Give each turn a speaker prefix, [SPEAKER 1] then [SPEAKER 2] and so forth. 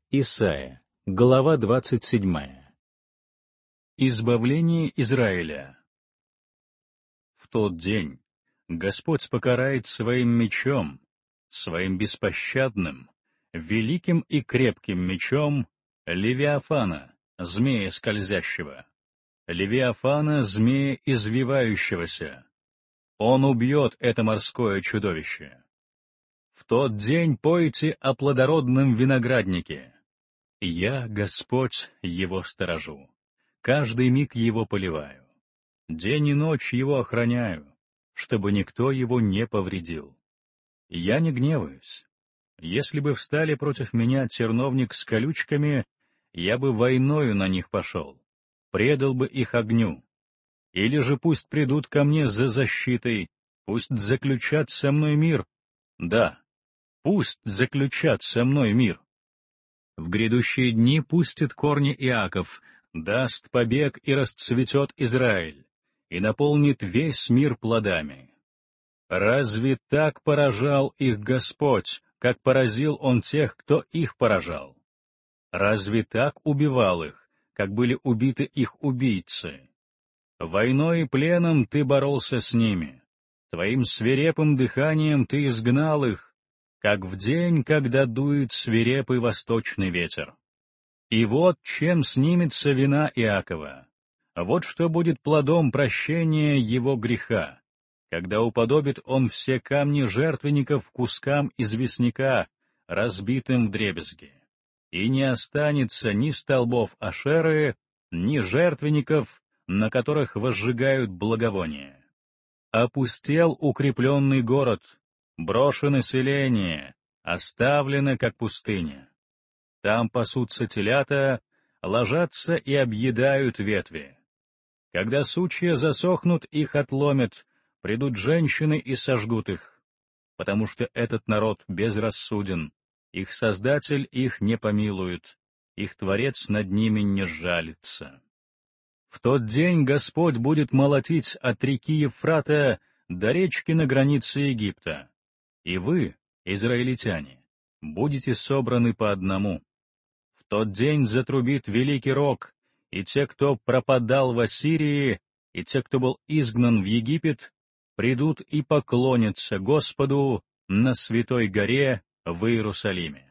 [SPEAKER 1] Исайя, глава 27. Избавление Израиля. В тот день Господь покарает своим мечом, своим беспощадным, великим и крепким мечом Левиафана, змея скользящего, Левиафана, змея извивающегося. Он убьет это морское чудовище. В тот день пойте о плодородном винограднике. Я, Господь, его сторожу, каждый миг его поливаю, день и ночь его охраняю, чтобы никто его не повредил. Я не гневаюсь. Если бы встали против меня терновник с колючками, я бы войною на них пошел, предал бы их огню. Или же пусть придут ко мне за защитой, пусть заключат со мной мир. Да, пусть заключат со мной мир. В грядущие дни пустит корни Иаков, даст побег и расцветет Израиль, и наполнит весь мир плодами. Разве так поражал их Господь, как поразил Он тех, кто их поражал? Разве так убивал их, как были убиты их убийцы? Войной и пленом ты боролся с ними, твоим свирепым дыханием ты изгнал их, как в день, когда дует свирепый восточный ветер. И вот чем снимется вина Иакова, вот что будет плодом прощения его греха, когда уподобит он все камни жертвенников кускам известняка, разбитым вдребезги, и не останется ни столбов Ашеры, ни жертвенников, на которых возжигают благовония. Опустел укрепленный город, брошены селения, оставлены, как пустыня. Там пасутся телята, ложатся и объедают ветви. Когда сучья засохнут, их отломят, придут женщины и сожгут их, потому что этот народ безрассуден, их Создатель их не помилует, их Творец над ними не сжалится. В тот день Господь будет молотить от реки Евфрата до речки на границе Египта, и вы, израильтяне, будете собраны по одному. В тот день затрубит великий рог, и те, кто пропадал в Ассирии, и те, кто был изгнан в Египет, придут и поклонятся Господу на святой горе в Иерусалиме.